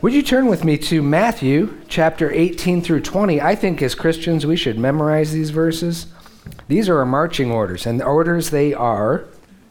Would you turn with me to Matthew chapter 18 through 20? I think as Christians we should memorize these verses. These are our marching orders, and the orders they are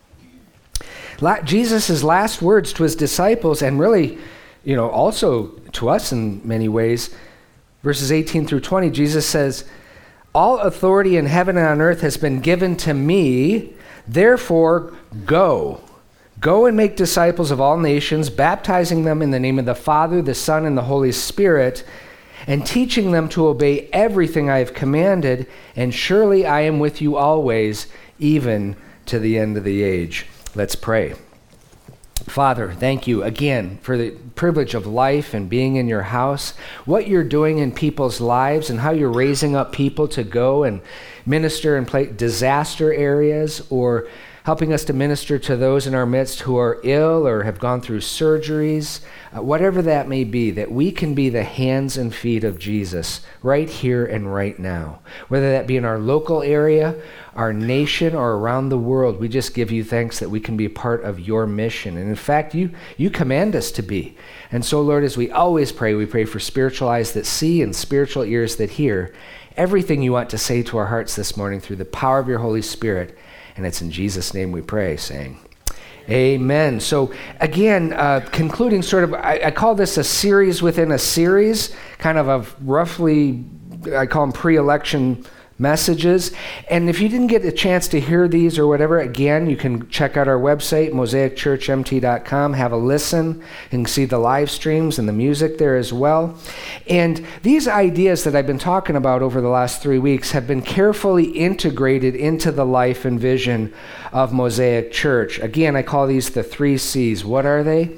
Jesus' last words to his disciples, and really, also to us in many ways. Verses 18 through 20, Jesus says, "All authority in heaven and on earth has been given to me. Therefore, go. Go and make disciples of all nations, baptizing them in the name of the Father, the Son, and the Holy Spirit, and teaching them to obey everything I have commanded, and surely I am with you always, even to the end of the age." Let's pray. Father, thank you again for the privilege of life and being in your house, what you're doing in people's lives and how you're raising up people to go and minister in disaster areas, or helping us to minister to those in our midst who are ill or have gone through surgeries, whatever that may be, that we can be the hands and feet of Jesus right here and right now. Whether that be in our local area, our nation, or around the world, we just give you thanks that we can be a part of your mission. And in fact, you command us to be. And so, Lord, as we always pray, we pray for spiritual eyes that see and spiritual ears that hear everything you want to say to our hearts this morning through the power of your Holy Spirit. And it's in Jesus' name we pray, saying, amen. So again, concluding sort of, I call this a series within a series, kind of roughly, I call them pre-election messages. And if you didn't get a chance to hear these or whatever, again, you can check out our website, mosaicchurchmt.com, have a listen, and see the live streams and the music there as well. And these ideas that I've been talking about over the last 3 weeks have been carefully integrated into the life and vision of Mosaic Church. Again, I call these the 3 C's. What are they?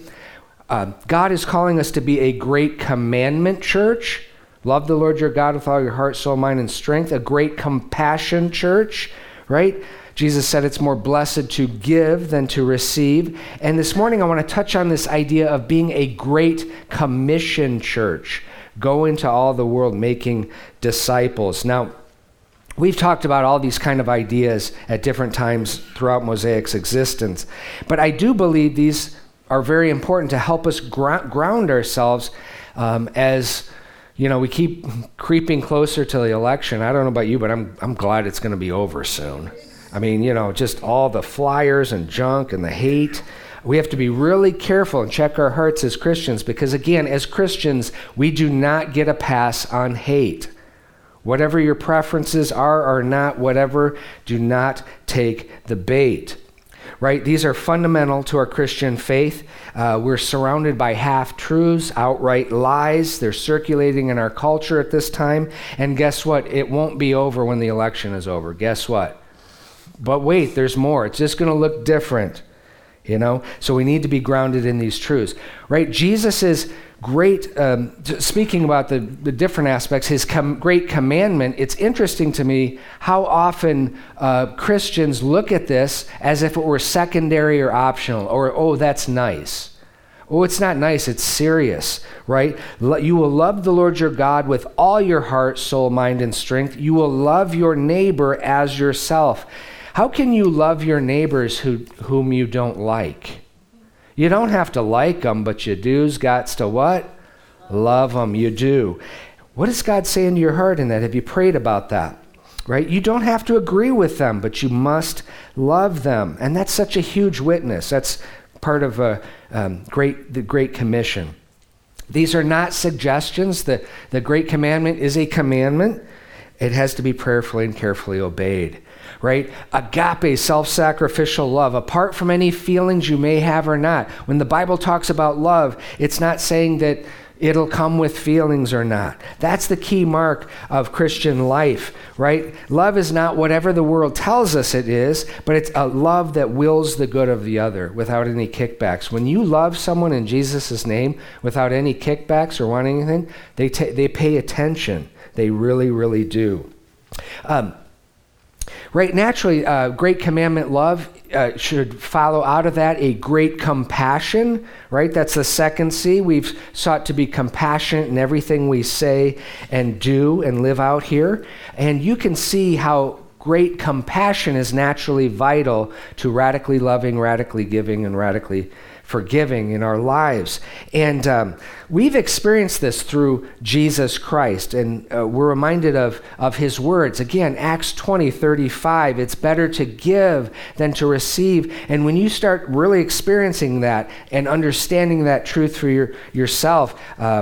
God is calling us to be a great commandment church. Love the Lord your God with all your heart, soul, mind, and strength. A great compassion church, right? Jesus said it's more blessed to give than to receive. And this morning I want to touch on this idea of being a great commission church. Go into all the world making disciples. Now, we've talked about all these kind of ideas at different times throughout Mosaic's existence. But I do believe these are very important to help us ground ourselves as we keep creeping closer to the election. I don't know about you, but I'm glad it's going to be over soon. I mean, just all the flyers and junk and the hate. We have to be really careful and check our hearts as Christians, because again, as Christians, we do not get a pass on hate. Whatever your preferences are or not, whatever, do not take the bait. Right? These are fundamental to our Christian faith. We're surrounded by half-truths, outright lies. They're circulating in our culture at this time. And guess what? It won't be over when the election is over. Guess what? But wait, there's more. It's just going to look different. So we need to be grounded in these truths. Right? Jesus is great, speaking about the different aspects, his great commandment. It's interesting to me how often Christians look at this as if it were secondary or optional, or, oh, that's nice. Oh, it's not nice, it's serious, right? You will love the Lord your God with all your heart, soul, mind, and strength. You will love your neighbor as yourself. How can you love your neighbors whom you don't like? You don't have to like them, but you do's gots to what? Love them, you do. What is God saying to your heart in that? Have you prayed about that? Right? You don't have to agree with them, but you must love them. And that's such a huge witness. That's part of the Great Commission. These are not suggestions. The Great Commandment is a commandment. It has to be prayerfully and carefully obeyed. Right? Agape, self-sacrificial love, apart from any feelings you may have or not. When the Bible talks about love, it's not saying that it'll come with feelings or not. That's the key mark of Christian life, right? Love is not whatever the world tells us it is, but it's a love that wills the good of the other without any kickbacks. When you love someone in Jesus' name without any kickbacks or want anything, they pay attention. They really, really do. Right, naturally, great commandment love should follow out of that a great compassion, right? That's the 2nd C. We've sought to be compassionate in everything we say and do and live out here. And you can see how great compassion is naturally vital to radically loving, radically giving, and radically forgiving in our lives. And we've experienced this through Jesus Christ, and we're reminded of his words. Again, Acts 20:35, it's better to give than to receive. And when you start really experiencing that and understanding that truth for yourself,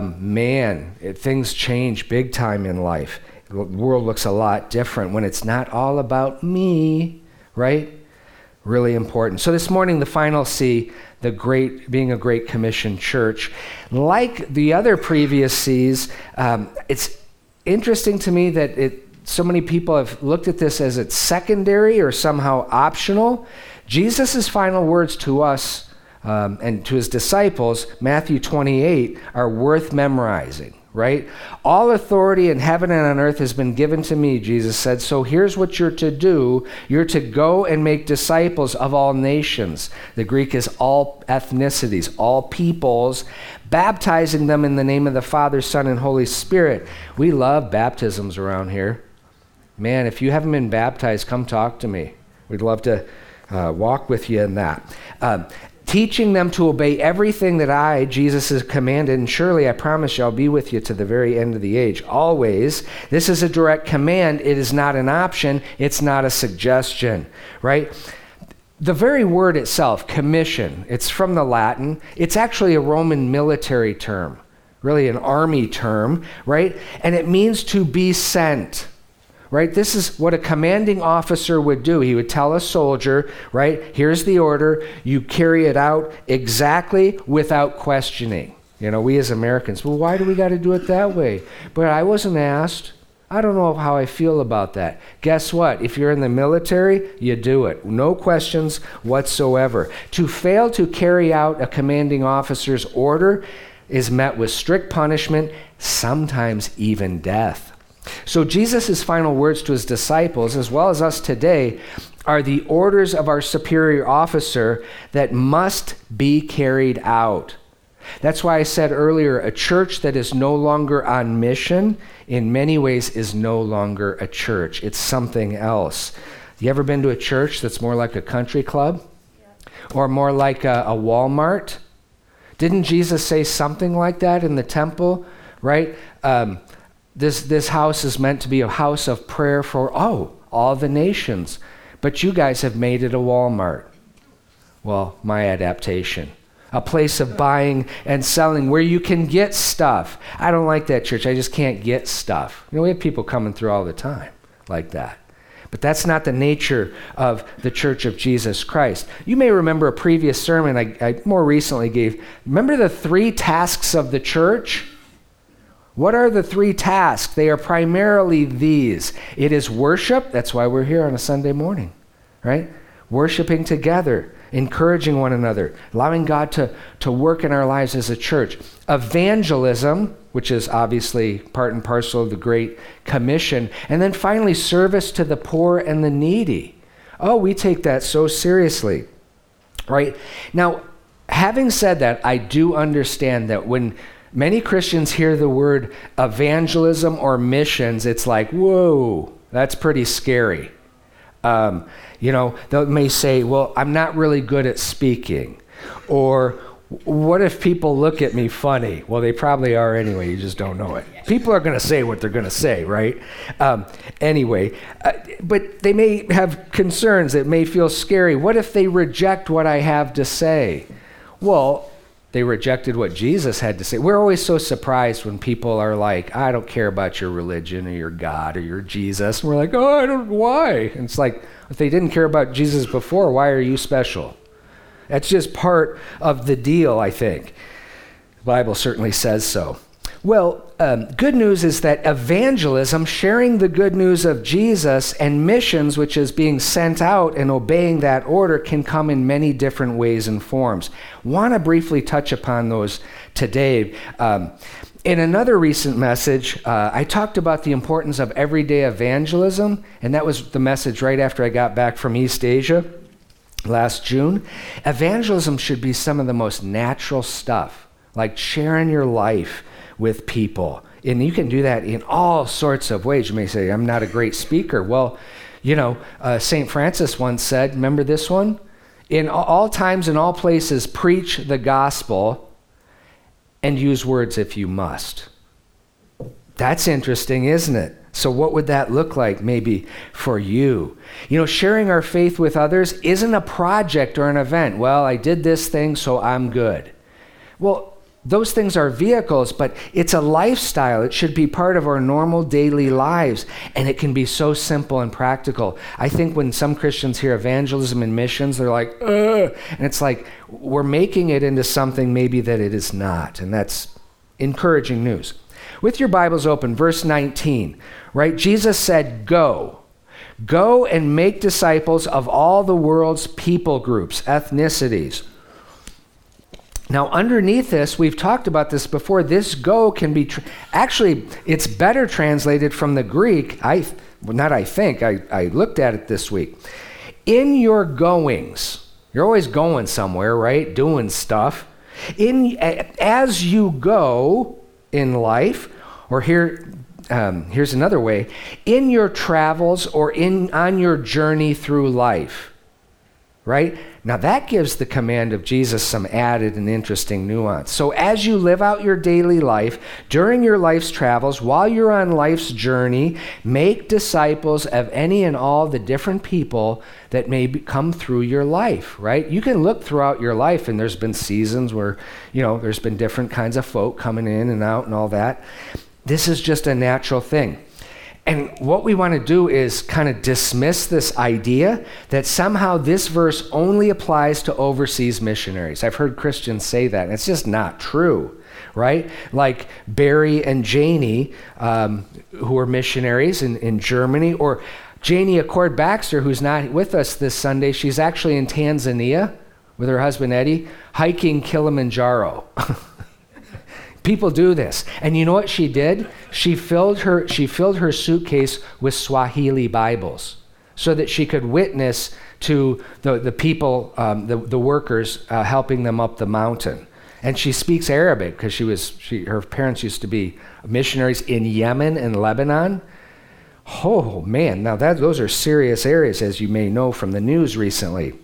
things change big time in life. The world looks a lot different when it's not all about me, right? Really important. So this morning, the final C, being a Great Commission church. Like the other previous C's, it's interesting to me that so many people have looked at this as it's secondary or somehow optional. Jesus' final words to us and to his disciples, Matthew 28, are worth memorizing. Right? All authority in heaven and on earth has been given to me, Jesus said. So here's what you're to do. You're to go and make disciples of all nations. The Greek is all ethnicities, all peoples, baptizing them in the name of the Father, Son, and Holy Spirit. We love baptisms around here. Man, if you haven't been baptized, come talk to me. We'd love to walk with you in that. Teaching them to obey everything that I, Jesus, has commanded, and surely I promise you I'll be with you to the very end of the age. Always. This is a direct command. It is not an option. It's not a suggestion, right? The very word itself, commission, it's from the Latin. It's actually a Roman military term, really an army term, right? And it means to be sent. Right? This is what a commanding officer would do. He would tell a soldier, right, here's the order, you carry it out exactly without questioning. You know, we as Americans, well, why do we got to do it that way? But I wasn't asked. I don't know how I feel about that. Guess what? If you're in the military, you do it. No questions whatsoever. To fail to carry out a commanding officer's order is met with strict punishment, sometimes even death. So Jesus' final words to his disciples, as well as us today, are the orders of our superior officer that must be carried out. That's why I said earlier, a church that is no longer on mission, in many ways, is no longer a church. It's something else. You ever been to a church that's more like a country club? Yeah. Or more like a Walmart? Didn't Jesus say something like that in the temple, right? This house is meant to be a house of prayer for, all the nations. But you guys have made it a Walmart. Well, my adaptation. A place of buying and selling where you can get stuff. I don't like that church. I just can't get stuff. You know, we have people coming through all the time like that. But that's not the nature of the Church of Jesus Christ. You may remember a previous sermon I more recently gave. Remember the 3 tasks of the church? What are the 3 tasks? They are primarily these. It is worship. That's why we're here on a Sunday morning, right? Worshiping together, encouraging one another, allowing God to work in our lives as a church. Evangelism, which is obviously part and parcel of the Great Commission. And then finally, service to the poor and the needy. Oh, we take that so seriously, right? Now, having said that, I do understand that when many Christians hear the word evangelism or missions, it's like, whoa, that's pretty scary. They may say, well, I'm not really good at speaking. Or what if people look at me funny? Well, they probably are anyway, you just don't know it. People are going to say what they're going to say, right? But they may have concerns that may feel scary. What if they reject what I have to say? Well, they rejected what Jesus had to say. We're always so surprised when people are like, I don't care about your religion or your God or your Jesus. And we're like, I don't know why. And it's like, if they didn't care about Jesus before, why are you special? That's just part of the deal, I think. The Bible certainly says so. Well, good news is that evangelism, sharing the good news of Jesus, and missions, which is being sent out and obeying that order, can come in many different ways and forms. Want to briefly touch upon those today. In another recent message, I talked about the importance of everyday evangelism, and that was the message right after I got back from East Asia last June. Evangelism should be some of the most natural stuff, like sharing your life with people. And you can do that in all sorts of ways. You may say, I'm not a great speaker. Well, St. Francis once said, remember this one? in all times and all places, preach the gospel and use words if you must. That's interesting, isn't it? So what would that look like maybe for you? Sharing our faith with others isn't a project or an event. Well, I did this thing, so I'm good. Well, those things are vehicles, but it's a lifestyle. It should be part of our normal daily lives, and it can be so simple and practical. I think when some Christians hear evangelism and missions, they're like, ugh, and it's like we're making it into something maybe that it is not, and that's encouraging news. With your Bibles open, verse 19, right? Jesus said, go and make disciples of all the world's people groups, ethnicities. Now, underneath this, we've talked about this before, this go can be, actually, it's better translated from the Greek, I looked at it this week. In your goings, you're always going somewhere, right? Doing stuff. As you go in life, or here's another way, in your travels or on your journey through life, right? Now that gives the command of Jesus some added and interesting nuance. So as you live out your daily life, during your life's travels, while you're on life's journey, make disciples of any and all the different people that may come through your life, right? You can look throughout your life, and there's been seasons where, there's been different kinds of folk coming in and out and all that. This is just a natural thing. And what we want to do is kind of dismiss this idea that somehow this verse only applies to overseas missionaries. I've heard Christians say that, and it's just not true, right? Like Barry and Janie, who are missionaries in Germany, or Janie Accord Baxter, who's not with us this Sunday. She's actually in Tanzania with her husband Eddie, hiking Kilimanjaro. People do this. And you know what she did? She filled her suitcase with Swahili Bibles so that she could witness to the people, the workers, helping them up the mountain. And she speaks Arabic because her parents used to be missionaries in Yemen and Lebanon. Oh man, now those are serious areas, as you may know from the news recently.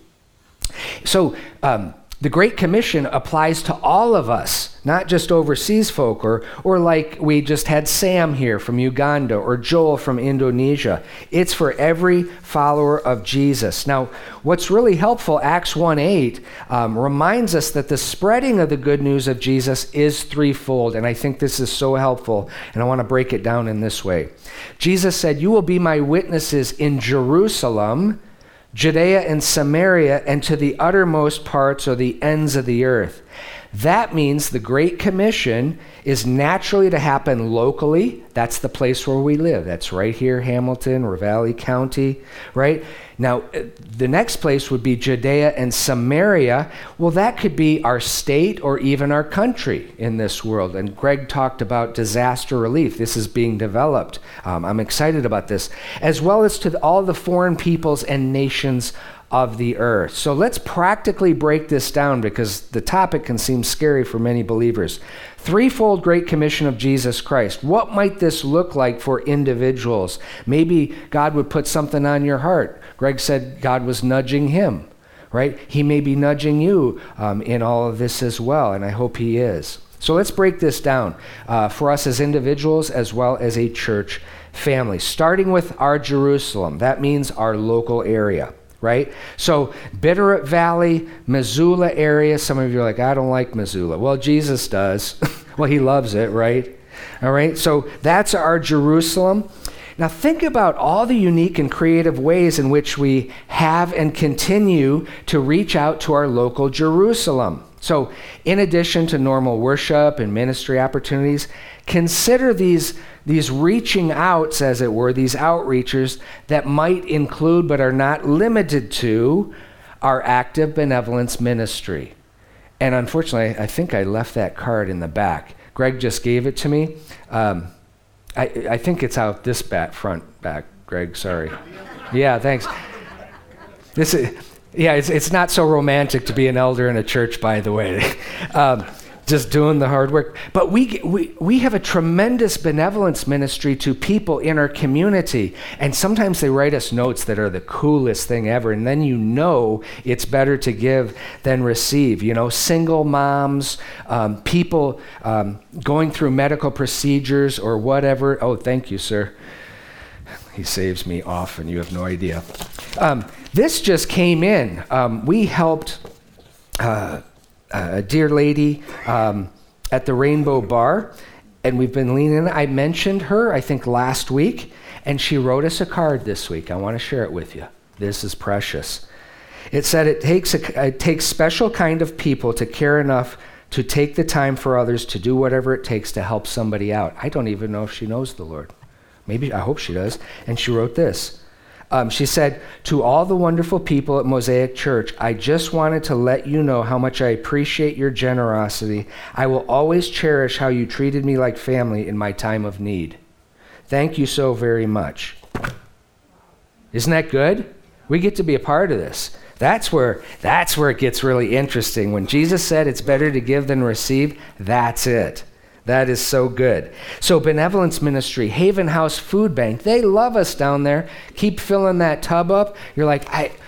So the Great Commission applies to all of us, not just overseas folk, or like we just had Sam here from Uganda, or Joel from Indonesia. It's for every follower of Jesus. Now, what's really helpful, Acts 1:8, reminds us that the spreading of the good news of Jesus is threefold, and I think this is so helpful, and I want to break it down in this way. Jesus said, "You will be my witnesses in Jerusalem, Judea and Samaria, and to the uttermost parts or the ends of the earth." That means the Great Commission is naturally to happen locally. That's the place where we live. That's right here, Hamilton, Ravalli County, right? Now, the next place would be Judea and Samaria. Well, that could be our state or even our country in this world. And Greg talked about disaster relief. This is being developed. I'm excited about this. As well as to all the foreign peoples and nations of the earth. So let's practically break this down because the topic can seem scary for many believers. Threefold Great Commission of Jesus Christ. What might this look like for individuals? Maybe God would put something on your heart. Greg said God was nudging him, right? He may be nudging you in all of this as well, and I hope he is. So let's break this down for us as individuals as well as a church family, starting with our Jerusalem. That means our local area. Right? So Bitterroot Valley, Missoula area. Some of you are like, I don't like Missoula. Well, Jesus does. Well, he loves it, right? All right. So that's our Jerusalem. Now think about all the unique and creative ways in which we have and continue to reach out to our local Jerusalem. So in addition to normal worship and ministry opportunities, consider these reaching outs, as it were, these outreachers that might include but are not limited to our active benevolence ministry. And unfortunately, I think I left that card in the back. Greg just gave it to me. I think it's out this front back, Greg, sorry. Yeah, thanks. It's not so romantic to be an elder in a church, by the way. just doing the hard work. But we have a tremendous benevolence ministry to people in our community. And sometimes they write us notes that are the coolest thing ever. And then it's better to give than receive. Single moms, people going through medical procedures or whatever. Oh, thank you, sir. He saves me often. You have no idea. This just came in. We helped a dear lady at the Rainbow Bar, and we've been leaning in. I mentioned her, I think, last week, and she wrote us a card this week. I want to share it with you. This is precious. It said it takes special kind of people to care enough to take the time for others to do whatever it takes to help somebody out. I don't even know if she knows the Lord. Maybe, I hope she does. And she wrote this. She said, to all the wonderful people at Mosaic Church, I just wanted to let you know how much I appreciate your generosity. I will always cherish how you treated me like family in my time of need. Thank you so very much. Isn't that good? We get to be a part of this. That's where it gets really interesting. When Jesus said it's better to give than receive, that's it. That is so good. So benevolence ministry, Haven House Food Bank, they love us down there. Keep filling that tub up. You're like,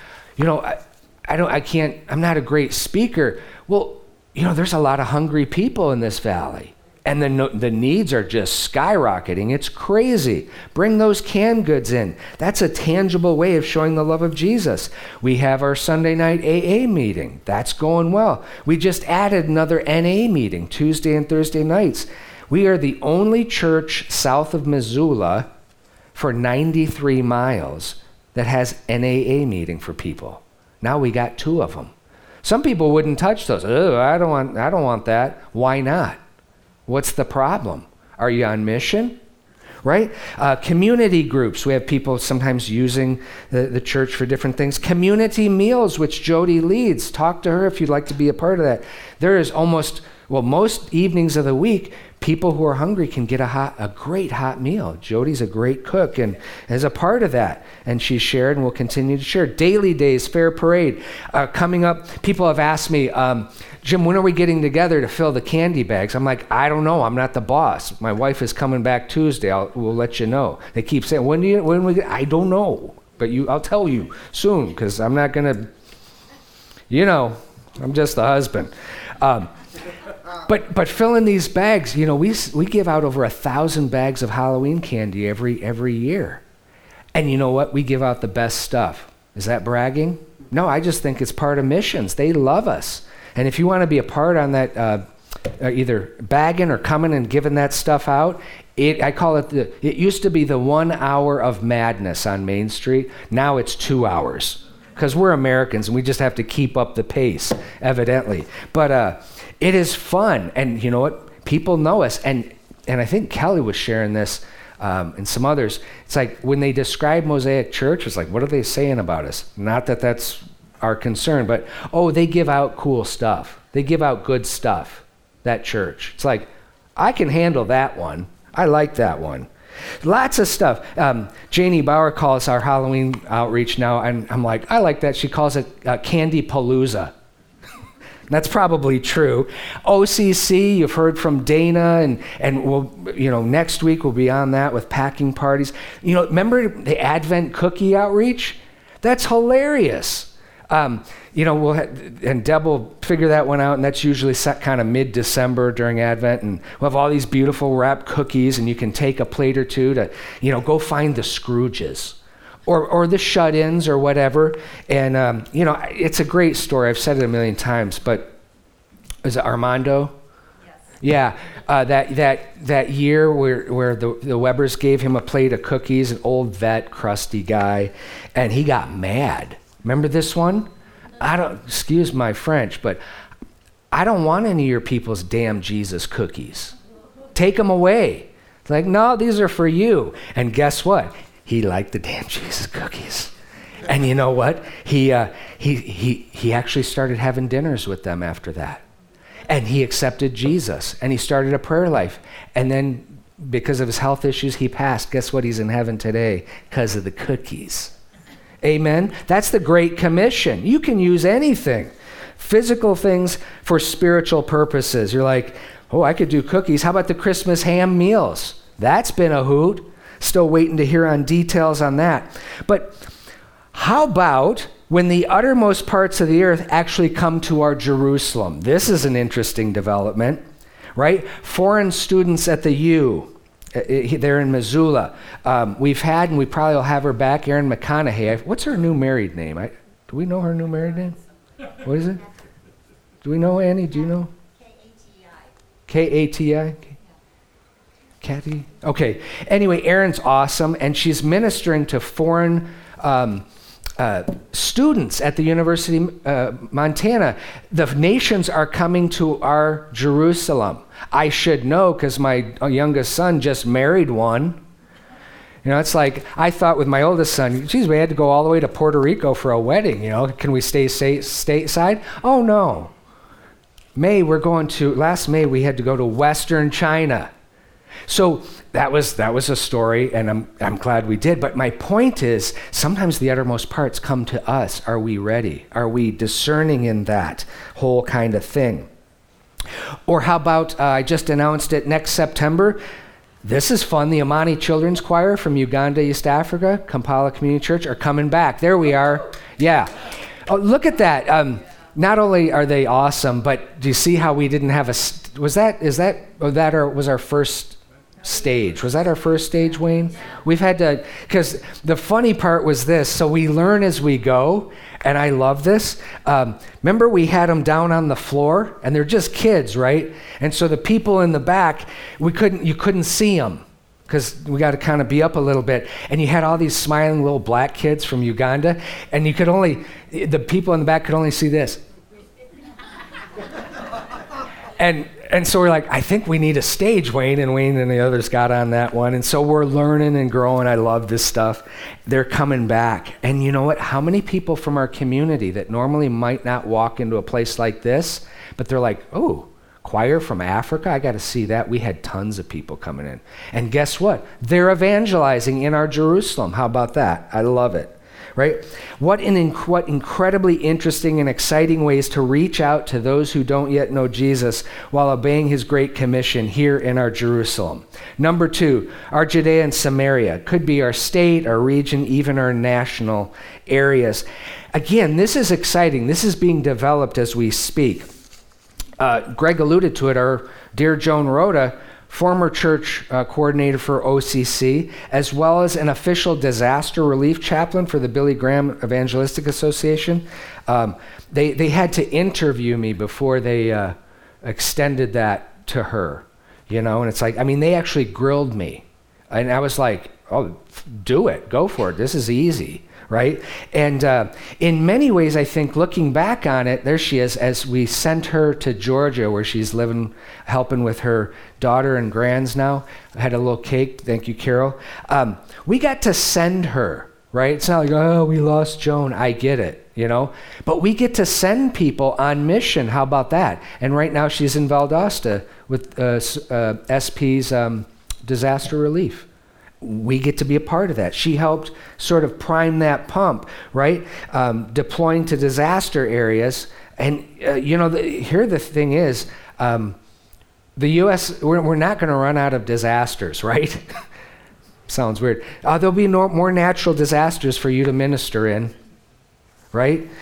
I'm not a great speaker. Well, there's a lot of hungry people in this valley. And the needs are just skyrocketing. It's crazy. Bring those canned goods in. That's a tangible way of showing the love of Jesus. We have our Sunday night AA meeting. That's going well. We just added another NA meeting, Tuesday and Thursday nights. We are the only church south of Missoula for 93 miles that has an AA meeting for people. Now we got 2 of them. Some people wouldn't touch those. Oh, I don't want that. Why not? What's the problem? Are you on mission? Right? Community groups. We have people sometimes using the church for different things. Community meals, which Jody leads. Talk to her if you'd like to be a part of that. There is most evenings of the week, people who are hungry can get a great hot meal. Jody's a great cook and is a part of that. And she shared and will continue to share. Daily Days, Fair Parade. Coming up, people have asked me, Jim, when are we getting together to fill the candy bags? I'm like, I don't know. I'm not the boss. My wife is coming back Tuesday. We'll let you know. They keep saying, I don't know. But I'll tell you soon because I'm not going to, I'm just the husband. But filling these bags, we give out over 1,000 bags of Halloween candy every year. And you know what? We give out the best stuff. Is that bragging? No, I just think it's part of missions. They love us. And if you want to be a part on that, either bagging or coming and giving that stuff out, I call it it used to be the 1 hour of madness on Main Street. Now it's 2 hours because we're Americans and we just have to keep up the pace, evidently. But it is fun. And you know what? People know us. And I think Kelly was sharing this and some others. It's like when they describe Mosaic Church, it's like, what are they saying about us? Not that that's our concern, but, they give out cool stuff. They give out good stuff, that church. It's like, I can handle that one. I like that one. Lots of stuff. Janie Bauer calls our Halloween outreach now, and I'm like, I like that. She calls it Candy Palooza. That's probably true. OCC, you've heard from Dana, and we'll, next week we'll be on that with packing parties. Remember the Advent cookie outreach? That's hilarious. And Deb will figure that one out, and that's usually set kind of mid-December during Advent, and we'll have all these beautiful wrapped cookies, and you can take a plate or two to, go find the Scrooges or the shut-ins or whatever. And, it's a great story. I've said it a million times, but is it Armando? Yes. Yeah, that year where the Webbers gave him a plate of cookies, an old vet, crusty guy, and he got mad. Remember this one? Excuse my French, but I don't want any of your people's damn Jesus cookies. Take them away. It's like, no, these are for you. And guess what? He liked the damn Jesus cookies. And you know what? He actually started having dinners with them after that. And he accepted Jesus, and he started a prayer life. And then because of his health issues, he passed. Guess what? He's in heaven today because of the cookies. Amen? That's the Great Commission. You can use anything. Physical things for spiritual purposes. You're like, oh, I could do cookies. How about the Christmas ham meals? That's been a hoot. Still waiting to hear on details on that. But how about when the uttermost parts of the earth actually come to our Jerusalem? This is an interesting development, right? Foreign students at the U, they're in Missoula. We've had, and we probably will have her back, Erin McConaughey. What's her new married name? Do we know her new married name? What is it? Do we know, Annie? Do you know? K-A-T-I. K-A-T-I? Kathy? Okay. Anyway, Erin's awesome, and she's ministering to foreign students at the University of Montana. The nations are coming to our Jerusalem. I should know because my youngest son just married one. You know, it's like I thought with my oldest son, geez, we had to go all the way to Puerto Rico for a wedding. You know, can we stay stateside? Oh, no. Last May, we had to go to Western China. So that was a story, and I'm glad we did. But my point is, sometimes the uttermost parts come to us. Are we ready? Are we discerning in that whole kind of thing? Or how about, I just announced it next September. This is fun. The Amani Children's Choir from Uganda, East Africa, Kampala Community Church, are coming back. There we are. Yeah. Oh, look at that. Not only are they awesome, but do you see how we didn't have was our first stage? Was that our first stage, Wayne? We've had to, because the funny part was this, so we learn as we go, and I love this. Remember we had them down on the floor, and they're just kids, right? And so the people in the back, you couldn't see them, because we got to kind of be up a little bit. And you had all these smiling little black kids from Uganda, and the people in the back could only see this. And so we're like, I think we need a stage, Wayne and the others got on that one. And so we're learning and growing. I love this stuff. They're coming back. And you know what? How many people from our community that normally might not walk into a place like this, but they're like, oh, choir from Africa? I got to see that. We had tons of people coming in. And guess what? They're evangelizing in our Jerusalem. How about that? I love it. Right? What incredibly interesting and exciting ways to reach out to those who don't yet know Jesus while obeying his great commission here in our Jerusalem. Number 2, our Judea and Samaria. Could be our state, our region, even our national areas. Again, this is exciting. This is being developed as we speak. Greg alluded to it. Our dear Joan Rhoda, former church coordinator for OCC, as well as an official disaster relief chaplain for the Billy Graham Evangelistic Association. They had to interview me before they extended that to her, you know, and it's like, I mean, they actually grilled me. And I was like, oh, do it, go for it, this is easy. Right? And in many ways, I think, looking back on it, there she is, as we sent her to Georgia, where she's living, helping with her daughter and grands now. I had a little cake. Thank you, Carol. We got to send her, right? It's not like, oh, we lost Joan. I get it, you know? But we get to send people on mission. How about that? And right now, she's in Valdosta with SP's disaster relief. We get to be a part of that. She helped sort of prime that pump, right? Deploying to disaster areas. And, here the thing is, the U.S., we're not going to run out of disasters, right? Sounds weird. There'll be more natural disasters for you to minister in, right?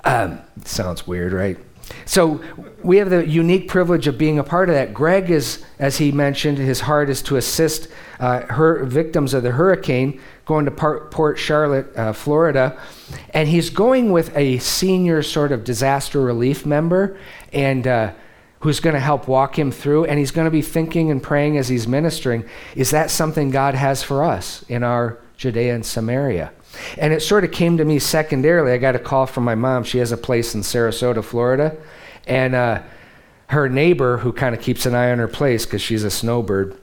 Sounds weird, right? So we have the unique privilege of being a part of that. Greg is, as he mentioned, his heart is to assist victims of the hurricane, going to Port Charlotte, Florida. And he's going with a senior sort of disaster relief member and who's going to help walk him through. And he's going to be thinking and praying as he's ministering, is that something God has for us in our Judea and Samaria? And it sort of came to me secondarily. I got a call from my mom. She has a place in Sarasota, Florida. And her neighbor, who kind of keeps an eye on her place because she's a snowbird,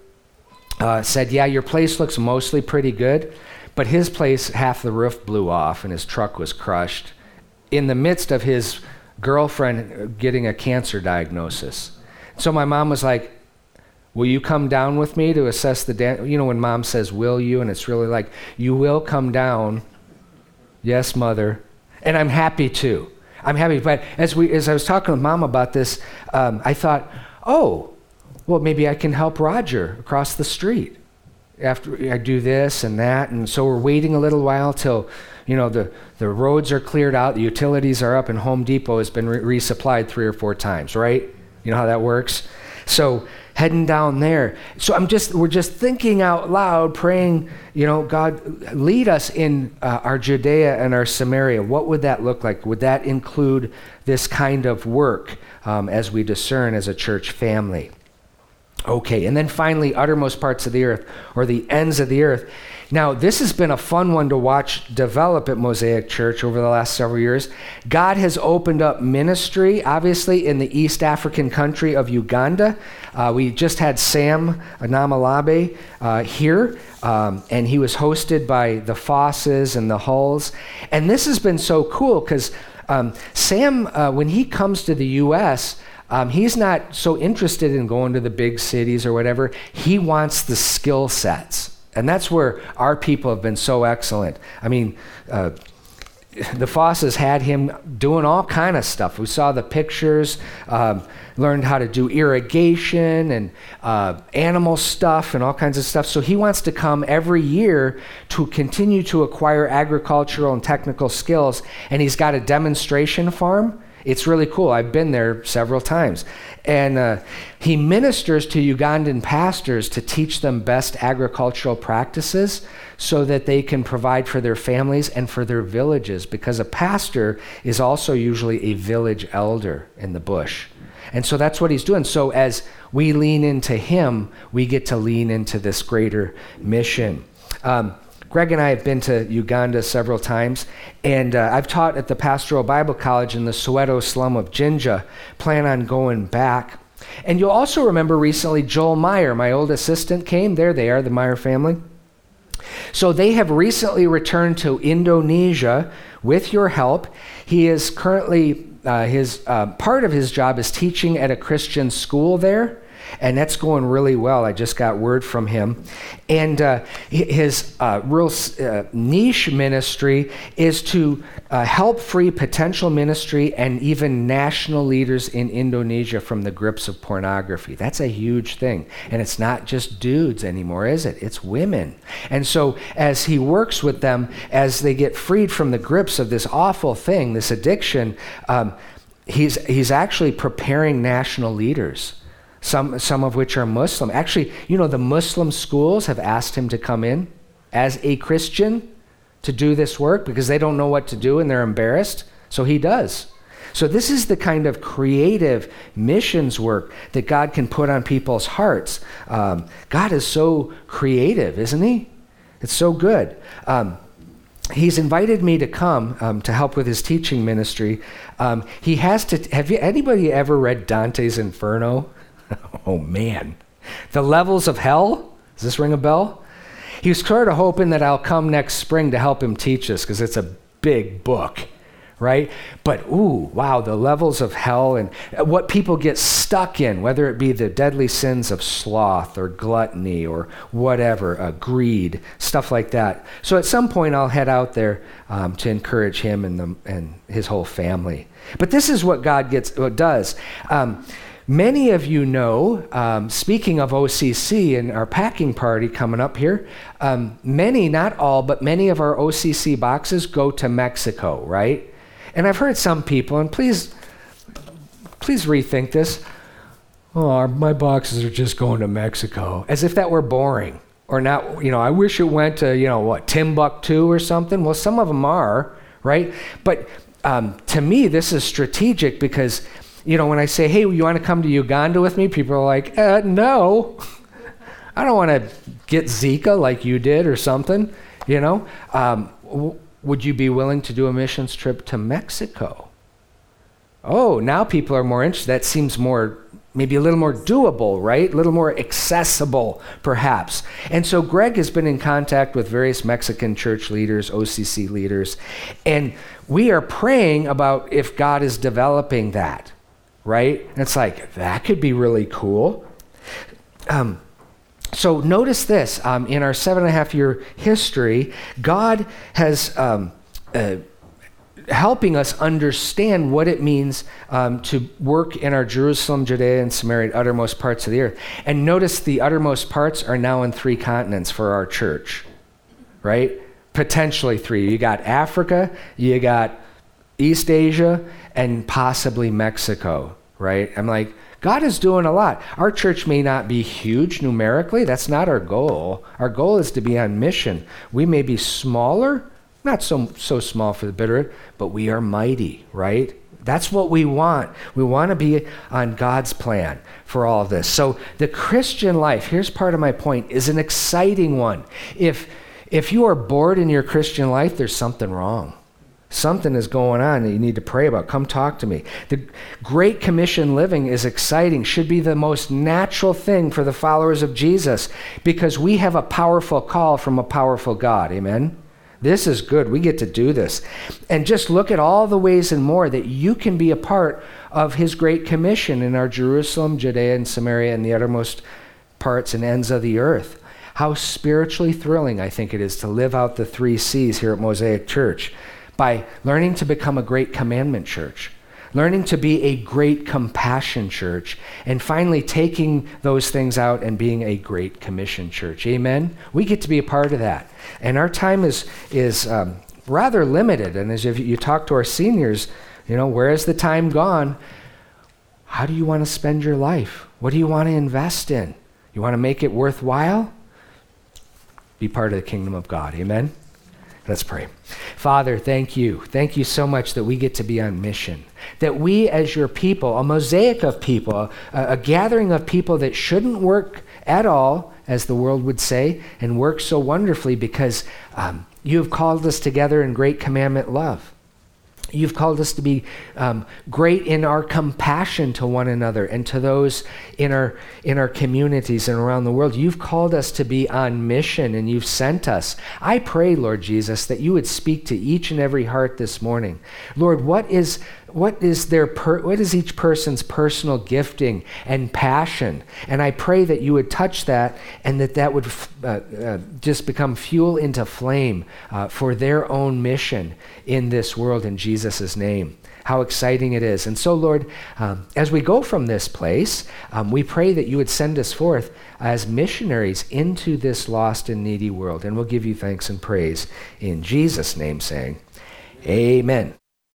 said, yeah, your place looks mostly pretty good, but his place, half the roof blew off and his truck was crushed in the midst of his girlfriend getting a cancer diagnosis. So my mom was like, will you come down with me to assess the damage? You know, when mom says, will you? And it's really like, you will come down. Yes, mother. And I'm happy to. I'm happy. But as I was talking with Mom about this, I thought, oh, well, maybe I can help Roger across the street after I do this and that. And so we're waiting a little while till, the roads are cleared out, the utilities are up, and Home Depot has been resupplied 3 or 4 times, right? You know how that works? So heading down there. So we're just thinking out loud, praying, God, lead us in our Judea and our Samaria. What would that look like? Would that include this kind of work as we discern as a church family? Okay, and then finally, uttermost parts of the earth, or the ends of the earth. Now, this has been a fun one to watch develop at Mosaic Church over the last several years. God has opened up ministry, obviously, in the East African country of Uganda. We just had Sam Namalabe here, and he was hosted by the Fosses and the Hulls. And this has been so cool because Sam, when he comes to the U.S., he's not so interested in going to the big cities or whatever. He wants the skill sets. And that's where our people have been so excellent. I mean, the Fosses had him doing all kind of stuff. We saw the pictures, learned how to do irrigation and animal stuff and all kinds of stuff. So he wants to come every year to continue to acquire agricultural and technical skills. And he's got a demonstration farm. It's really cool. I've been there several times. And he ministers to Ugandan pastors to teach them best agricultural practices so that they can provide for their families and for their villages, because a pastor is also usually a village elder in the bush. And so that's what he's doing. So as we lean into him, we get to lean into this greater mission. Greg and I have been to Uganda several times, and I've taught at the Pastoral Bible College in the Soweto slum of Jinja. Plan on going back. And you'll also remember recently Joel Meyer, my old assistant, came. There they are, the Meyer family. So they have recently returned to Indonesia with your help. He is currently, part of his job is teaching at a Christian school there. And that's going really well. I just got word from him. And his real niche ministry is to help free potential ministry and even national leaders in Indonesia from the grips of pornography. That's a huge thing. And it's not just dudes anymore, is it? It's women. And so as he works with them, as they get freed from the grips of this awful thing, this addiction, he's actually preparing national leaders. Some of which are Muslim. Actually, the Muslim schools have asked him to come in as a Christian to do this work because they don't know what to do and they're embarrassed. So he does. So this is the kind of creative missions work that God can put on people's hearts. God is so creative, isn't he? It's so good. He's invited me to come to help with his teaching ministry. He has to. Anybody ever read Dante's Inferno? Oh, man. The Levels of Hell? Does this ring a bell? He was sort of hoping that I'll come next spring to help him teach this because it's a big book, right? But, wow, the levels of hell and what people get stuck in, whether it be the deadly sins of sloth or gluttony or whatever, greed, stuff like that. So at some point I'll head out there to encourage him and his whole family. But this is what God does. Many of you know, speaking of OCC and our packing party coming up here, many, not all, but many of our OCC boxes go to Mexico, right? And I've heard some people, and please rethink this, my boxes are just going to Mexico, as if that were boring. Or not, I wish it went to, Timbuktu or something. Well, some of them are, right? But to me, this is strategic because when I say, hey, you want to come to Uganda with me? People are like, no. I don't want to get Zika like you did or something, Would you be willing to do a missions trip to Mexico? Oh, now people are more interested. That seems maybe a little more doable, right? A little more accessible, perhaps. And so Greg has been in contact with various Mexican church leaders, OCC leaders, and we are praying about if God is developing that. Right? And it's like, that could be really cool. So notice this, in our 7.5-year history, God has helping us understand what it means to work in our Jerusalem, Judea, and Samaria, uttermost parts of the earth. And notice the uttermost parts are now in 3 continents for our church, right? Potentially 3. You got Africa, you got East Asia, and possibly Mexico, right? I'm like, God is doing a lot. Our church may not be huge numerically. That's not our goal. Our goal is to be on mission. We may be smaller, not so small for the bitter, but we are mighty, right? That's what we want. We want to be on God's plan for all of this. So the Christian life, here's part of my point, is an exciting one. If you are bored in your Christian life, there's something wrong. Something is going on that you need to pray about. Come talk to me. The Great Commission living is exciting, should be the most natural thing for the followers of Jesus, because we have a powerful call from a powerful God. Amen? This is good. We get to do this. And just look at all the ways and more that you can be a part of his Great Commission in our Jerusalem, Judea, and Samaria, and the uttermost parts and ends of the earth. How spiritually thrilling I think it is to live out the 3 C's here at Mosaic Church, by learning to become a great commandment church, learning to be a great compassion church, and finally taking those things out and being a great commission church. Amen? We get to be a part of that. And our time is rather limited. And as if you talk to our seniors, where is the time gone? How do you want to spend your life? What do you want to invest in? You want to make it worthwhile? Be part of the kingdom of God. Amen? Let's pray. Father, thank you. Thank you so much that we get to be on mission, that we as your people, a mosaic of people, a gathering of people that shouldn't work at all, as the world would say, and work so wonderfully because you have called us together in great commandment love. You've called us to be great in our compassion to one another and to those in our communities and around the world. You've called us to be on mission, and you've sent us. I pray, Lord Jesus, that you would speak to each and every heart this morning. Lord, what is each person's personal gifting and passion? And I pray that you would touch that, and that would just become fuel into flame for their own mission in this world, in Jesus' name. How exciting it is. And so, Lord, as we go from this place, we pray that you would send us forth as missionaries into this lost and needy world. And we'll give you thanks and praise in Jesus' name, saying, amen.